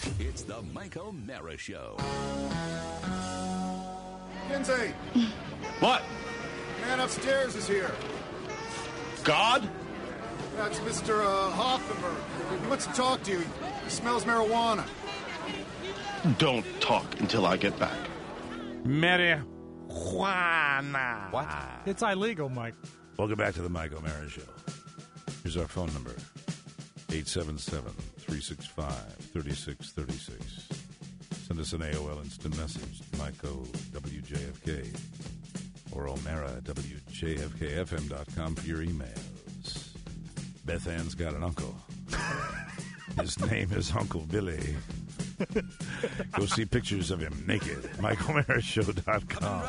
It's the Mike O'Mara Show. Kinsey, What? man upstairs is here. God? That's Mr. Hoffenberg. He wants to talk to you. He smells marijuana. Don't talk until I get back. Marijuana. What? It's illegal, Mike. Welcome back to the Mike O'Mara Show. Here's our phone number, 877-365-3636. Send us an AOL instant message, Mike O, WJFK, or O'Mara, WJFKFM.com for your emails. Beth Ann's got an uncle. His name is Uncle Billy. Go see pictures of him naked. MikeO'MaraShow.com.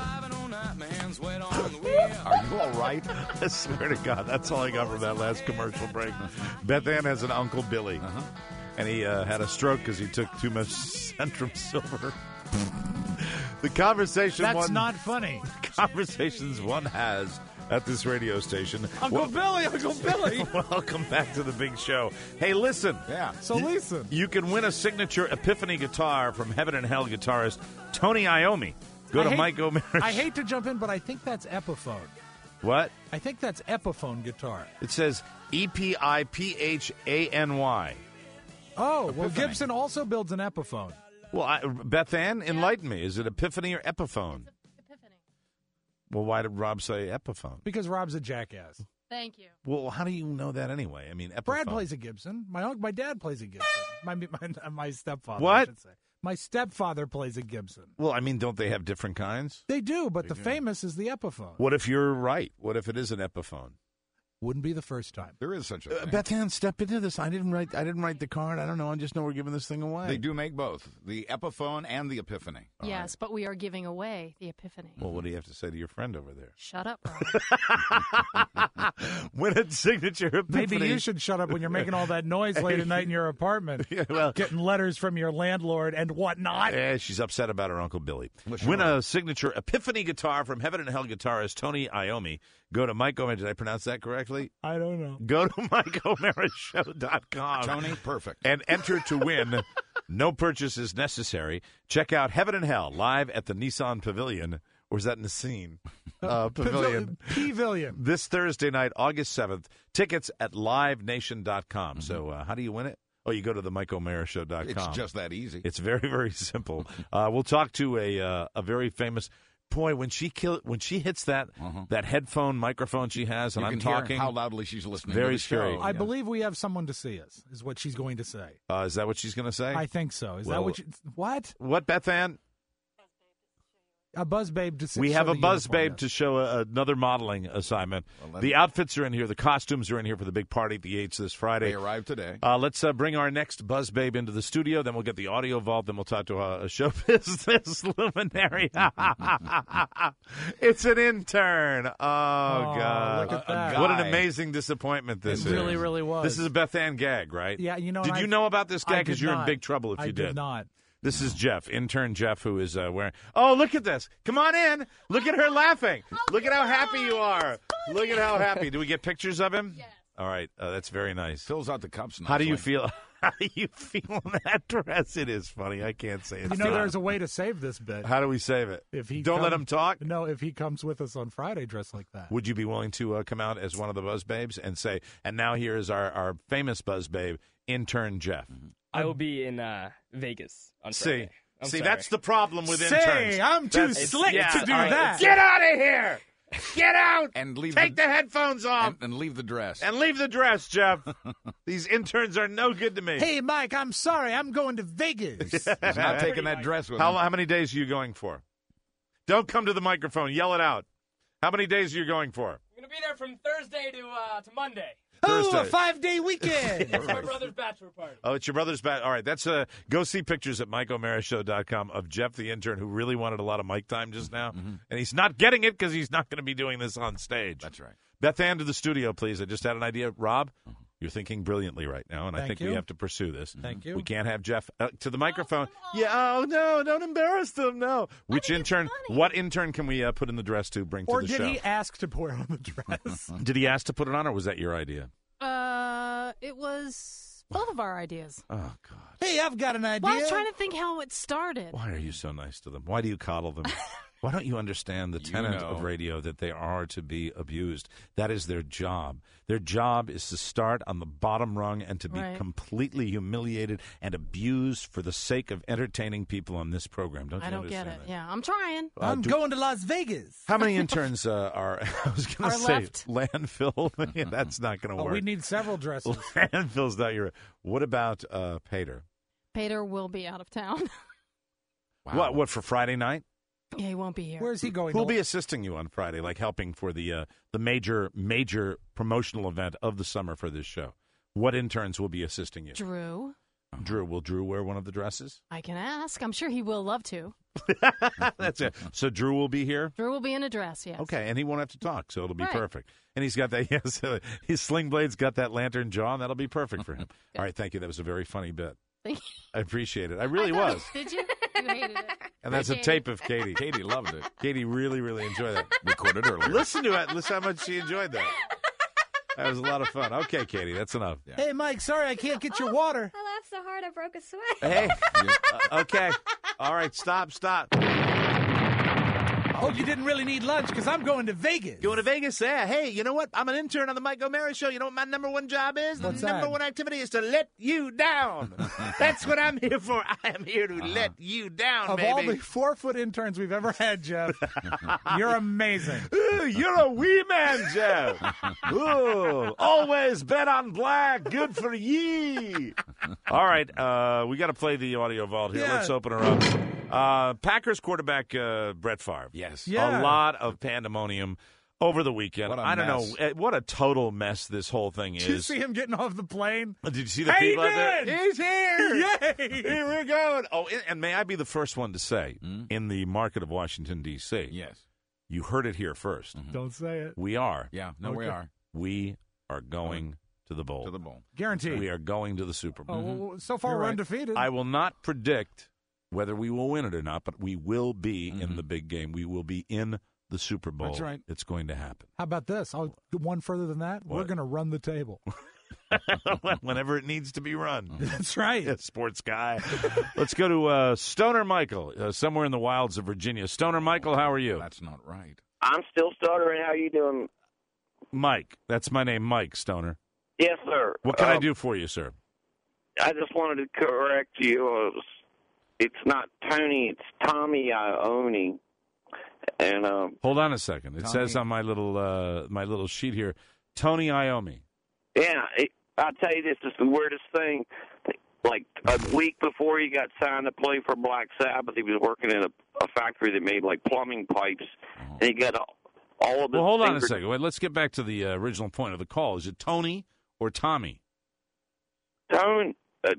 Are you all right? I swear to God, that's all I got from that last commercial break. Beth Ann has an Uncle Billy. And he had a stroke because he took too much Centrum Silver. The conversation That's not funny. conversations one has at this radio station. Uncle Billy. Welcome back to the big show. Hey, listen. Yeah. So listen. You can win a signature Epiphany guitar from Heaven and Hell guitarist Tony Iommi. Go to Mike O'Mara. I hate to jump in, but I think that's Epiphone. What? I think that's Epiphone guitar. It says EPIPHANY. Oh, well, Gibson also builds an Epiphone. Well, Beth Ann, enlighten me. Is it Epiphany or Epiphone? Epiphany. Well, why did Rob say Epiphone? Because Rob's a jackass. Thank you. Well, how do you know that anyway? I mean, Epiphone. Brad plays a Gibson. My dad plays a Gibson. My stepfather. What? I should say. My stepfather plays a Gibson. Well, I mean, don't they have different kinds? They do, but the famous is the Epiphone. What if you're right? What if it is an Epiphone? Wouldn't be the first time. There is such a thing. Beth Ann, step into this. I didn't write the card. I don't know. I just know we're giving this thing away. They do make both, the Epiphone and the Epiphany. Yes, but we are giving away the Epiphany. Well, what do you have to say to your friend over there? Shut up, Rob. Win a signature Epiphany. Maybe you should shut up when you're making all that noise late at night in your apartment. Yeah, well, getting letters from your landlord and whatnot. yeah, she's upset about her Uncle Billy. Well, Win sure. a signature Epiphany guitar from Heaven and Hell guitarist Tony Iommi. Go to Mike O'Mara. Did I pronounce that correctly? I don't know. Go to MikeO'MaraShow.com. Tony, perfect. And enter to win. No purchase is necessary. Check out Heaven and Hell live at the Nissan Pavilion. Or is that Nissan? Pavilion. Pavilion. This Thursday night, August 7th. Tickets at liveNation.com. So how do you win it? Oh, you go to the MikeO'MaraShow.com. It's just that easy. It's very, very simple. We'll talk to a very famous... Boy, when she hits that that headphone microphone she has, and you I'm can talking, hear how loudly she's listening. Very to the scary. show. I believe we have someone to see us, is what she's going to say. is that what she's going to say? I think so. Is Well, that what you... What? What, Beth Ann? A buzz babe to see. We have show a the buzz uniform, babe yes. to show another modeling assignment. Well, The outfits are in here. The costumes are in here for the big party at the Yates this Friday. They arrived today. Let's bring our next buzz babe into the studio. Then we'll get the audio vault. Then we'll talk to a show business luminary. It's an intern. Oh, God. Look at that. What an guy. amazing disappointment this It is. really, really was. This is a Beth Ann gag, right? Yeah, you know. Did and you know about this guy? I Because did you're in not. big trouble if I you did not. This is Jeff, intern Jeff, who is wearing... Oh, look at this. Come on in. Look at her laughing. Look at how happy you are. Look at how happy. Do we get pictures of him? Yes. All right. That's very nice. Fills out the cups nicely. How do you feel? How do you feel in that dress? It is funny. I can't say it. You know, there's a way to save this bit. How do we save it? If he Don't let come- him talk? No, if he comes with us on Friday dressed like that. Would you be willing to come out as one of the Buzz Babes and say, and now here is our famous Buzz Babe, intern Jeff? I will be in Vegas on See, Friday. I'm sorry. that's the problem with Say, interns. I'm too That's- slick yeah, to do all right. that. Get out of here! Get out! And leave Take the headphones off and leave the dress. and leave the dress, Jeff. These interns are no good to me. Hey, Mike, I'm sorry. I'm going to Vegas. He's not taking that dress with him. How many days are you going for? Don't come to the microphone. Yell it out. How many days are you going for? I'm going to be there from Thursday to Monday. Oh, a Thursday. 5-day weekend. It's my brother's bachelor party. Oh, it's your brother's bat. All right, that's go see pictures at MikeO'MaraShow.com of Jeff, the intern, who really wanted a lot of mic time just now, and he's not getting it because he's not going to be doing this on stage. That's right. Beth Ann to the studio, please. I just had an idea. Rob, you're thinking brilliantly right now, and I Thank think you. we have to pursue this. Thank you. We can't have Jeff to the microphone. Yeah. Oh no! Don't embarrass them. No. Which intern? What intern can we put in the dress to bring Or to the did show? he ask to put on the dress? Did he ask to put it on, or was that your idea? It was Both of our ideas. Oh, God. Hey, I've got an idea. Well, I was trying to think how it started. Why are you so nice to them? Why do you coddle them? Why don't you understand the tenet of radio that they are to be abused? That is their job. Their job is to start on the bottom rung and to be completely humiliated and abused for the sake of entertaining people on this program. Don't you understand get it. that? Yeah, I'm trying. I'm going to Las Vegas. How many interns are, I was going to say, left? landfill? Yeah, that's not going to work. We need several dresses. Landfill's not your... What about Pater? Pater will be out of town. Wow. What, for Friday night? Yeah, he won't be here. Where's he going? Who'll be assisting you on Friday, like helping for the major promotional event of the summer for this show? What interns will be assisting you? Drew. Will Drew wear one of the dresses? I can ask. I'm sure he will love to. That's it. So Drew will be here? Drew will be in a dress, yes. Okay, and he won't have to talk, so it'll be perfect. And he's got that, his Sling Blade's got that lantern jaw, and that'll be perfect for him. All right, thank you. That was a very funny bit. Thank you. I appreciate it. I really was. Did you? You hated it. And that's a tape of Katie. Katie loved it. Katie really, really enjoyed that. Recorded earlier. Listen to it. Listen how much she enjoyed that. That was a lot of fun. Okay, Katie, that's enough. Yeah. Hey, Mike, sorry I can't get your water. I laughed so hard I broke a sweat. Hey, okay. All right, stop. Hope you didn't really need lunch because I'm going to Vegas. Going to Vegas? Yeah. Hey, you know what? I'm an intern on the Mike O'Mara Show. You know what my number one job is? What's the number that? one activity is to let you down. That's what I'm here for. I am here to let you down, Of baby. all the 4-foot interns we've ever had, Jeff, you're amazing. Ooh, you're a wee man, Jeff. Ooh, always bet on black. Good for ye. All right, we got to play the audio vault here. Yeah. Let's open her up. Packers quarterback Brett Favre. Yes. Yeah. A lot of pandemonium over the weekend. What a I don't mess. know what a total mess this whole thing is. Did you see him getting off the plane? Did you see the Hey, people out there? man! He's here. Yay! Here we're going. Oh, and may I be the first one to say, in the market of Washington, D.C., Yes. you heard it here first. Don't say it. We are. Yeah. No, we are. We are going to the bowl. To the bowl. Guaranteed. We are going to the Super Bowl. Oh, well, so far You're we're right. undefeated. I will not predict whether we will win it or not, but we will be in the big game. We will be in the Super Bowl. That's right. It's going to happen. How about this? I'll go one further than that. We're What? going to run the table. Whenever it needs to be run. That's right. Yeah, sports guy. Let's go to Stoner Michael, somewhere in the wilds of Virginia. Stoner Michael, how are you? That's not right. I'm still stuttering. How you doing? Mike. That's my name, Mike Stoner. Yes, sir. What can I do for you, sir? I just wanted to correct you. It's not Tony. It's Tommy Iommi. And Hold on a second. It Tommy. says on my little sheet here, Tony Iommi. yeah, I'll tell you this is the weirdest thing. Like a week before he got signed to play for Black Sabbath, he was working in a factory that made like plumbing pipes, and he got all of the. Well, hold on a second. Wait, let's get back to the original point of the call. Is it Tony or Tommy? Tony.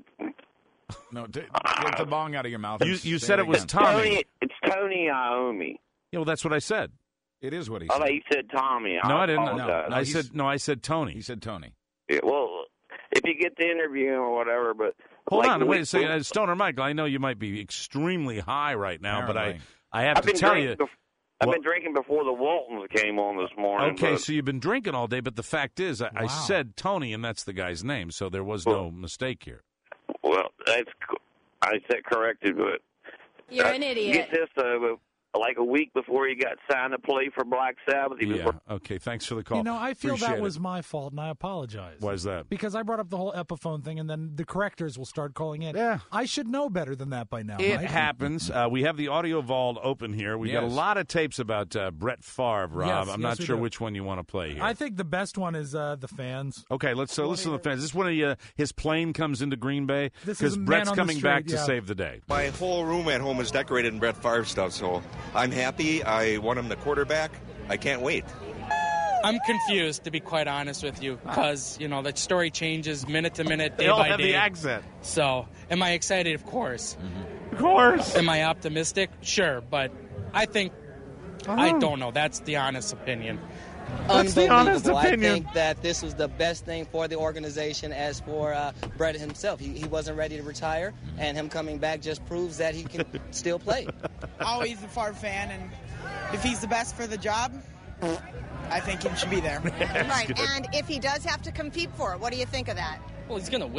No, get the bong out of your mouth. You Say said it was again. Tommy. It's Tony Iommi. Yeah, well, that's what I said. It is what he I said. thought you said Tommy. No, I didn't. apologize. No, I said Tony. He said Tony. Yeah, well, if you get the interview or whatever, but Hold like on, a wait a week second. Stoner Michael, I know you might be extremely high right now, Apparently. but I have to tell you. I've been drinking before the Waltons came on this morning. Okay, but, so you've been drinking all day, but the fact is, I said Tony, and that's the guy's name, so there was no mistake here. well, I said corrected, but You're an idiot. Get this, like a week before he got signed to play for Black Sabbath, he was Yeah. Okay. Thanks for the call. You know, I feel Appreciate that was it. my fault, and I apologize. Why is that? Because I brought up the whole Epiphone thing, and then the correctors will start calling in. Yeah. I should know better than that by now. It Mike. happens. We have the audio vault open here. We got a Yes. lot of tapes about Brett Favre, Rob. Yes, I'm yes, not we sure do. which one you want to play here. I think the best one is the fans. Okay, let's listen to the fans. Is this when his plane comes into Green Bay? This is Because a man Brett's on the coming back street, to yeah. save the day. My whole room at home is decorated in Brett Favre stuff, so I'm happy. I want him the quarterback. I can't wait. I'm confused, to be quite honest with you, because, the story changes minute to minute, day They all by have day. the accent. So, am I excited? Of course. Of course. Am I optimistic? Sure, but I think, I don't know. That's the honest opinion. That's the honest Unbelievable. I opinion. think that this was the best thing for the organization as for Brett himself. He wasn't ready to retire, and him coming back just proves that he can still play. Always a Favre fan, and if he's the best for the job, I think he should be there. Right, and if he does have to compete for it, what do you think of that? Well, he's going to win.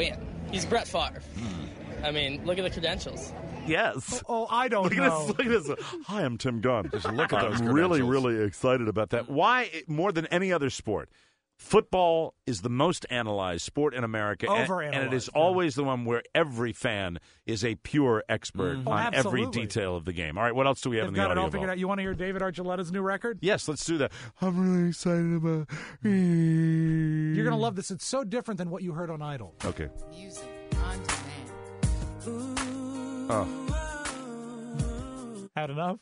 He's Brett Favre. I mean, look at the credentials. Yes. Oh, I don't know. Look at this. Hi, I'm Tim Gunn. Just look at those I'm really, credentials. really excited about that. Why, more than any other sport, football is the most analyzed sport in America, and it is always the one where every fan is a pure expert on every detail of the game. All right, what else do we have in the got it audio all figured vault? out. You want to hear David Archuleta's new record? Yes, let's do that. I'm really excited about You're going to love this. It's so different than what you heard on Idol. Okay. Music on demand. Oh. Had enough?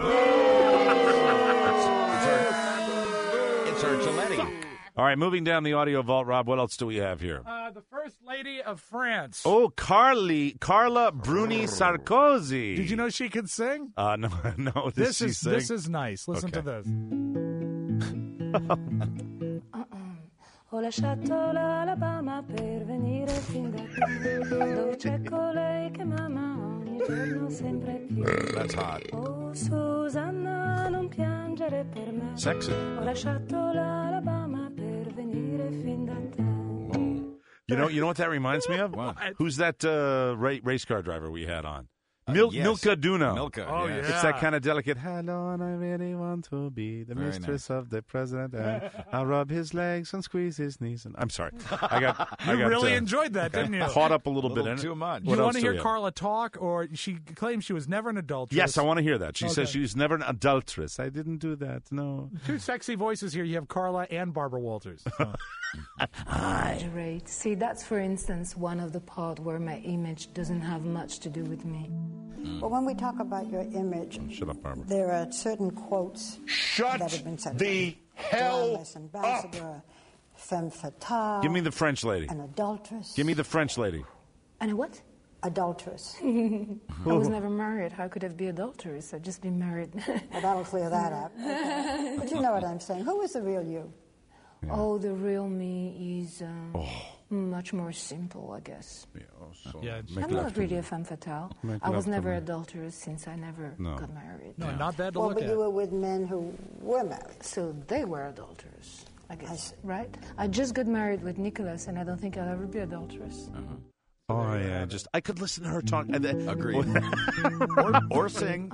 It's Archuleta. All right, moving down the audio vault, Rob, what else do we have here? The First Lady of France. Oh, Carla Bruni Sarkozy. Did you know she could sing? No. This is nice. Listen to this. Ho lasciato l'Alabama per venire fin da qui, dove c'è colei che m'ama ogni giorno sempre più. That's hot. Oh, Susanna, non piangere per me. Sexy. Ho lasciato l'Alabama per venire fin da te. You know what that reminds me of? What? Who's that race car driver we had on? Milka Duno. Milka, Oh, yes. yeah. It's that kind of delicate, hello, and I really want to be the Very mistress of the president. And I'll rub his legs and squeeze his knees. And I'm sorry. I got really enjoyed that, didn't you? Caught up a little bit in it. Too much. What You else want to do hear we have? Carla talk, or she claims she was never an adulteress? Yes, I want to hear that. She says Okay. she was never an adulteress. I didn't do that, no. Two sexy voices here. You have Carla and Barbara Walters. Great. See, that's, for instance, one of the part where my image doesn't have much to do with me. Well, when we talk about your image, Shut up, Barbara. there are certain quotes that have been said. Journalist, ambassador, femme fatale. Give me the French lady. An adulteress. Give me the French lady. And a what? Adulteress. I was never married. How could I be adulterous? I'd just be married. Well, that'll clear that up. Okay. But you know what I'm saying. Who is the real you? Yeah. Oh, the real me is much more simple, I guess. I'm not really a femme fatale. I was never adulterous since I never got married. No, not that to Well, look but at. you were with men who were married. So they were adulterers, I guess, right? I just got married with Nicholas, and I don't think I'll ever be adulterous. Oh, yeah, I could listen to her talk. Agree. or sing.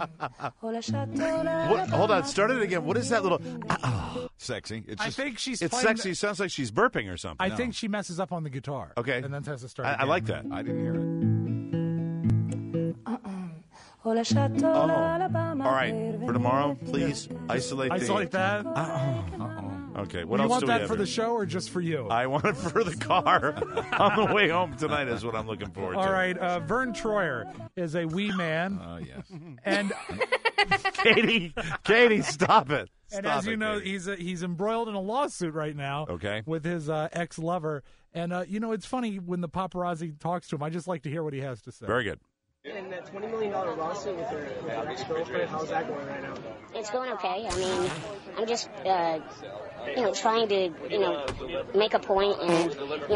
Hold on, start it again. What is that little... Sexy. It's I just, think she's It's playing sexy. It sounds like she's burping or something. I think she messes up on the guitar. Okay. And then has to start I again. like that. I didn't hear it. Ho lasciato l'Alabama All right, for tomorrow, please isolate that. Okay, what you else want do we that have for here? the show or just for you? I want it for the car on the way home tonight is what I'm looking forward to. All right, Vern Troyer is a wee man. Oh, yes. And Katie, stop it. And Stop as you it, know, Katie. he's embroiled in a lawsuit right now. Okay. With his ex-lover. And, it's funny when the paparazzi talks to him. I just like to hear what he has to say. Very good. And that $20 million lawsuit with your ex-girlfriend, how's that going right now? It's going okay. I mean, I'm just, trying to, make a point and,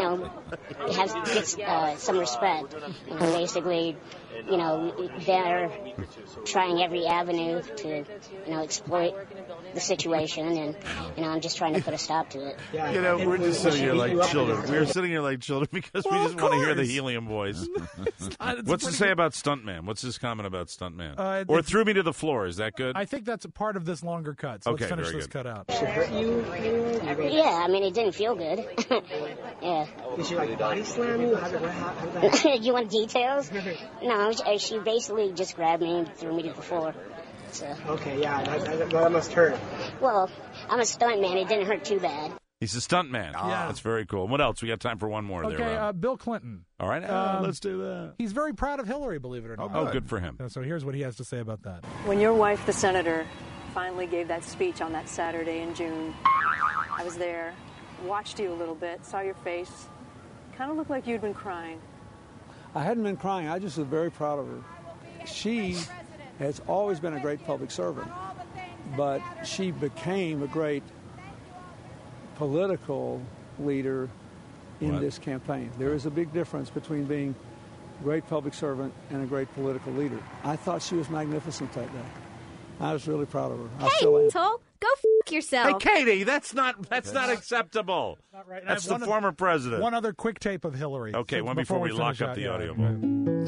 get some respect. Basically, they're trying every avenue to, exploit the situation, and, I'm just trying to put a stop to it. We're just sitting here like children. We're sitting here like children because we just want to hear the helium voice. What's to say about Stuntman? What's his comment about Stuntman? Or threw me to the floor. Is that good? I think that's a part of this longer cut. So Okay, let's finish very this good. cut out. Yeah, I mean, it didn't feel good. Yeah. Did she body slam you? How did that? You want details? No, she basically just grabbed me and threw me to the floor. So. Okay, yeah, that must hurt. Well, I'm a stuntman. It didn't hurt too bad. He's a stuntman. Yeah. That's very cool. What else? We got time for one more Okay, there. Bill Clinton. All right, let's do that. He's very proud of Hillary, believe it or not. Oh, good for him. So here's what he has to say about that. When your wife, the senator, finally gave that speech on that Saturday in June, I was there, watched you a little bit, saw your face. Kind of looked like you'd been crying. I hadn't been crying. I just was very proud of her. She has always been a great public servant, but she became a great political leader in this campaign. There is a big difference between being a great public servant and a great political leader. I thought she was magnificent that day. I was really proud of her. I still am. Tall, Go f*** yourself. Hey, Katie, that's not acceptable. Not right. That's the former president. One other quick tape of Hillary. Okay, one before we lock up the audio vault.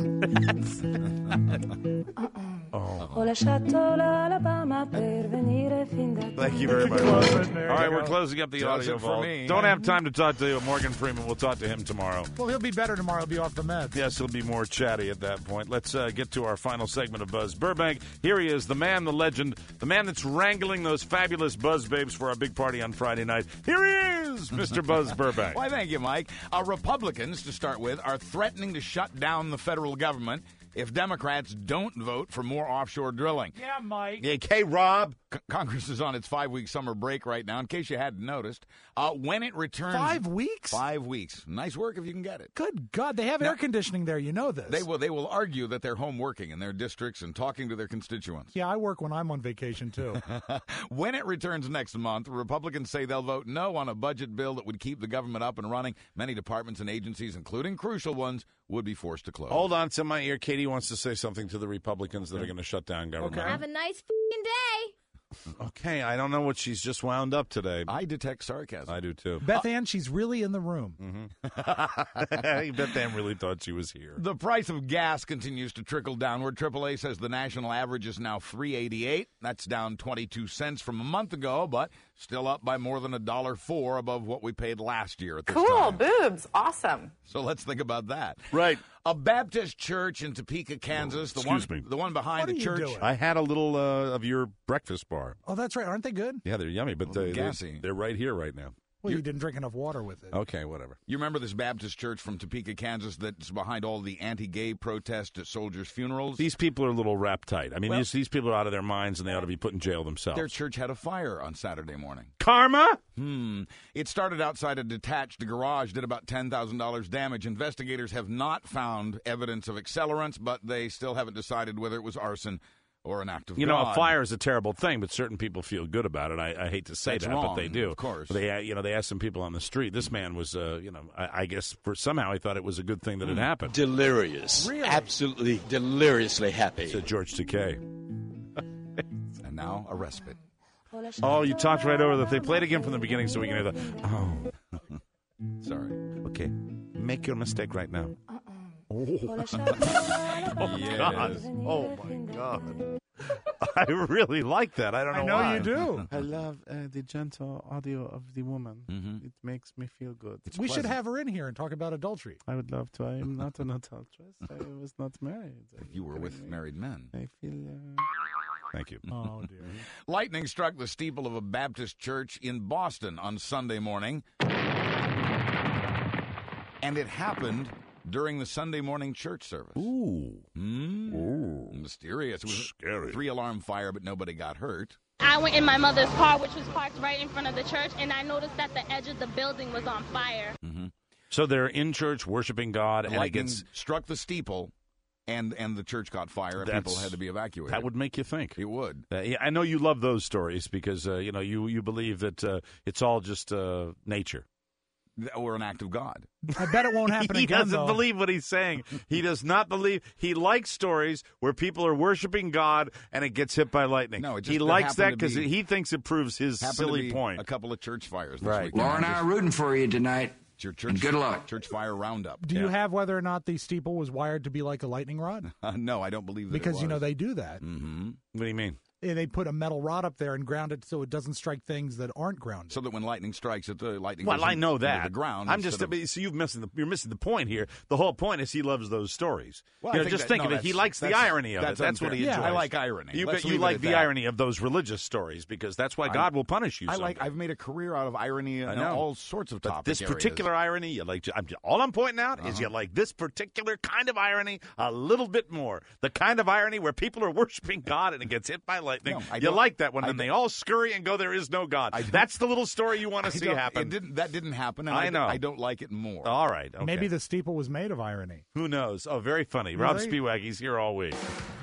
Thank you very much. All right, we're closing up the audio vault. Don't have time to talk to Morgan Freeman. We'll talk to him tomorrow. Well, he'll be better tomorrow. He'll be off the meds. Yes, he'll be more chatty at that point. Let's get to our final segment of Buzz Burbank. Here he is, the man, the legend, the man that's wrangling those fabulous Buzz babes for our big party on Friday night. Here he is, Mr. Buzz Burbank. Why, thank you, Mike. Republicans, to start with, are threatening to shut down the federal government if Democrats don't vote for more offshore drilling. Yeah, Mike. Okay, Rob. Congress is on its 5-week summer break right now, in case you hadn't noticed. When it returns... 5 weeks? 5 weeks. Nice work if you can get it. Good God, they have air conditioning there. You know this. They will argue that they're home working in their districts and talking to their constituents. Yeah, I work when I'm on vacation, too. When it returns next month, Republicans say they'll vote no on a budget bill that would keep the government up and running. Many departments and agencies, including crucial ones, would be forced to close. Hold on to my ear. Katie wants to say something to the Republicans that are going to shut down government. Okay. Have a nice f***ing day. Okay, I don't know what she's just wound up today. I detect sarcasm. I do, too. Beth Ann, she's really in the room. Mm-hmm. Beth Ann really thought she was here. The price of gas continues to trickle downward. AAA says the national average is now $3.88. That's down 22 cents from a month ago, but still up by more than $1.04 above what we paid last year at this time. Cool, boobs, awesome. So let's think about that. Right. A Baptist church in Topeka, Kansas. The one behind the church. I had a little of your breakfast bar. Oh, that's right. Aren't they good? Yeah, they're yummy, but they're right here right now. Well, you didn't drink enough water with it. Okay, whatever. You remember this Baptist church from Topeka, Kansas that's behind all the anti-gay protests at soldiers' funerals? These people are a little wrapped tight. I mean, these people are out of their minds, and they ought to be put in jail themselves. Their church had a fire on Saturday morning. Karma? It started outside a detached garage, did about $10,000 damage. Investigators have not found evidence of accelerants, but they still haven't decided whether it was arson or an act of God. You know, a fire is a terrible thing, but certain people feel good about it. I hate to say That's that, wrong, but they do. Of course. But they asked some people on the street. This man was, I guess somehow he thought it was a good thing that it happened. Delirious. Really? Absolutely deliriously happy. Said George Takei. And now a respite. Oh, you talked right over that. They played again from the beginning so we can hear the, oh. Sorry. Okay, make your mistake right now. Oh, Yes. God. Oh, my God. I really like that. I don't know why. I know you do. I love the gentle audio of the woman. Mm-hmm. It makes me feel good. We should have her in here and talk about adultery. I would love to. I am not an adulteress. I was not married. You were with married men. I feel... Thank you. Oh, dear. Lightning struck the steeple of a Baptist church in Boston on Sunday morning. And it happened during the Sunday morning church service. Ooh. Ooh. Mysterious. It was scary. A 3-alarm fire, but nobody got hurt. I went in my mother's car, which was parked right in front of the church, and I noticed that the edge of the building was on fire. Mm-hmm. So they're in church worshiping God, and lightning struck the steeple, and the church caught fire, and people had to be evacuated. That would make you think. It would. I know you love those stories because you believe that it's all just nature. Or an act of God. I bet it won't happen He again, doesn't though. believe what he's saying. He does not believe. He likes stories where people are worshiping God and it gets hit by lightning. No, it just he likes that because he thinks it proves his silly point. A couple of church fires this right. week. Laura and I are rooting for you tonight. It's your church, and good luck. Church fire roundup. Do you have whether or not the steeple was wired to be like a lightning rod? No, I don't believe that because, it was. they do that. Mm-hmm. What do you mean? They put a metal rod up there and ground it so it doesn't strike things that aren't grounded. So that when lightning strikes, the lightning well, goes I know that. into the ground. I'm just so you're missing the point here. The whole point is he loves those stories. Well, think of it. He likes the irony of it. That's what he enjoys. I like irony. You like the irony of those religious stories because that's why God will punish you. I've made a career out of irony and all sorts of topics. This particular irony, you like. All I'm pointing out is you like this particular kind of irony a little bit more. The kind of irony where people are worshiping God and it gets hit by lightning. You like that one, and they all scurry and go, there is no God. That's the little story you want to see happen. That didn't happen, and I know. I don't like it more. All right. Okay. Maybe the steeple was made of irony. Who knows? Oh, very funny. Rob Spiewak, he's here all week.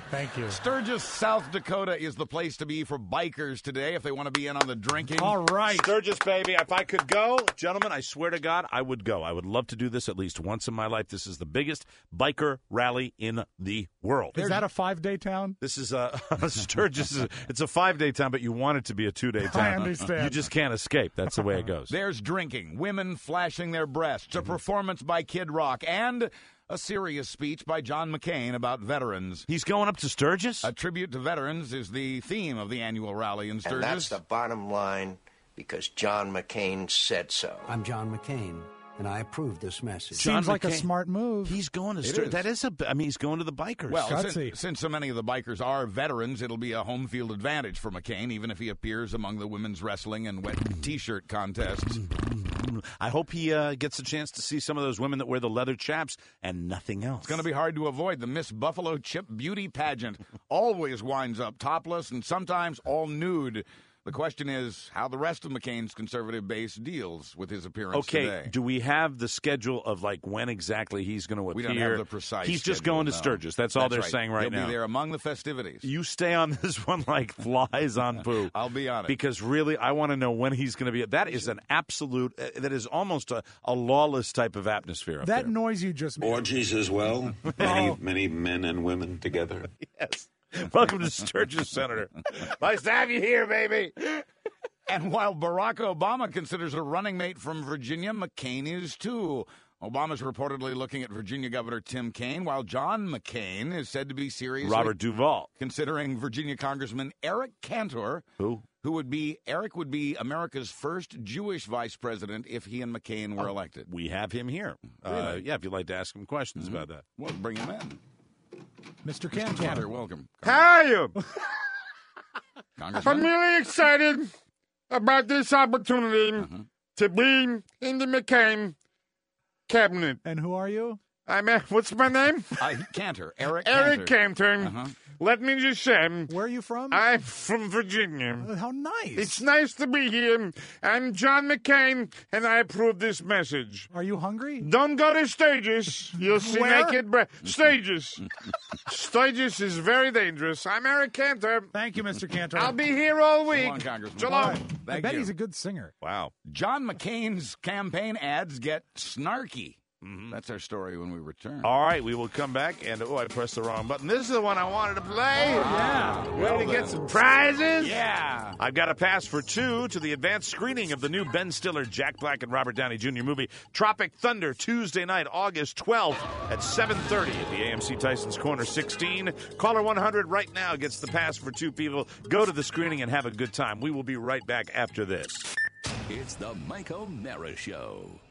Thank you. Sturgis, South Dakota is the place to be for bikers today if they want to be in on the drinking. All right. Sturgis, baby. If I could go, gentlemen, I swear to God, I would go. I would love to do this at least once in my life. This is the biggest biker rally in the world. Is that a 5-day town? This is Sturgis. It's a 5-day town, but you want it to be a 2-day town. I understand. You just can't escape. That's the way it goes. There's drinking, women flashing their breasts, a performance by Kid Rock, and a serious speech by John McCain about veterans. He's going up to Sturgis? A tribute to veterans is the theme of the annual rally in Sturgis. And that's the bottom line, because John McCain said so. I'm John McCain, and I approve this message. Seems like a smart move. He's going to Sturgis. That is he's going to the bikers. Well, since so many of the bikers are veterans, it'll be a home field advantage for McCain, even if he appears among the women's wrestling and wet T-shirt contests. I hope he gets a chance to see some of those women that wear the leather chaps and nothing else. It's going to be hard to avoid. The Miss Buffalo Chip beauty pageant always winds up topless and sometimes all nude. The question is how the rest of McCain's conservative base deals with his appearance today. Do we have the schedule of when exactly he's going to appear? We don't have the precise He's just schedule, going to no. Sturgis. That's all they're right. saying right now. He'll be there among the festivities. You stay on this one like flies on poo. I'll be on it. Because really, I want to know when he's going to be. That is an absolute, that is almost a lawless type of atmosphere up That there. noise you just made. Orgies as well. Many men and women together. Yes. Welcome to Sturgis, Senator. Nice to have you here, baby. And while Barack Obama considers a running mate from Virginia, McCain is too. Obama's reportedly looking at Virginia Governor Tim Kaine, while John McCain is said to be seriously Robert Duvall considering Virginia Congressman Eric Cantor, who would be America's first Jewish vice president if he and McCain were elected. We have him here. Really? Yeah, if you'd like to ask him questions about that. Well, bring him in. Mr. Cantor. Cantor, welcome. How are you? Congressman? I'm really excited about this opportunity to be in the McCain cabinet. And who are you? What's my name? Cantor. Eric Cantor. Let me just say. Where are you from? I'm from Virginia. How nice. It's nice to be here. I'm John McCain, and I approve this message. Are you hungry? Don't go to Sturgis. You'll see naked Sturgis. Sturgis is very dangerous. I'm Eric Cantor. Thank you, Mr. Cantor. I'll be here all week. So long, Congressman. Shalom. I bet he's a good singer. Wow. John McCain's campaign ads get snarky. That's our story when we return. All right, we will come back. And, I pressed the wrong button. This is the one I wanted to play. Yeah. Ready to get some prizes? Yeah. I've got a pass for 2 to the advanced screening of the new Ben Stiller, Jack Black, and Robert Downey Jr. movie Tropic Thunder, Tuesday night, August 12th at 7:30 at the AMC Tyson's Corner 16. Caller 100 right now gets the pass for 2 people. Go to the screening and have a good time. We will be right back after this. It's the Mike O'Mara Show.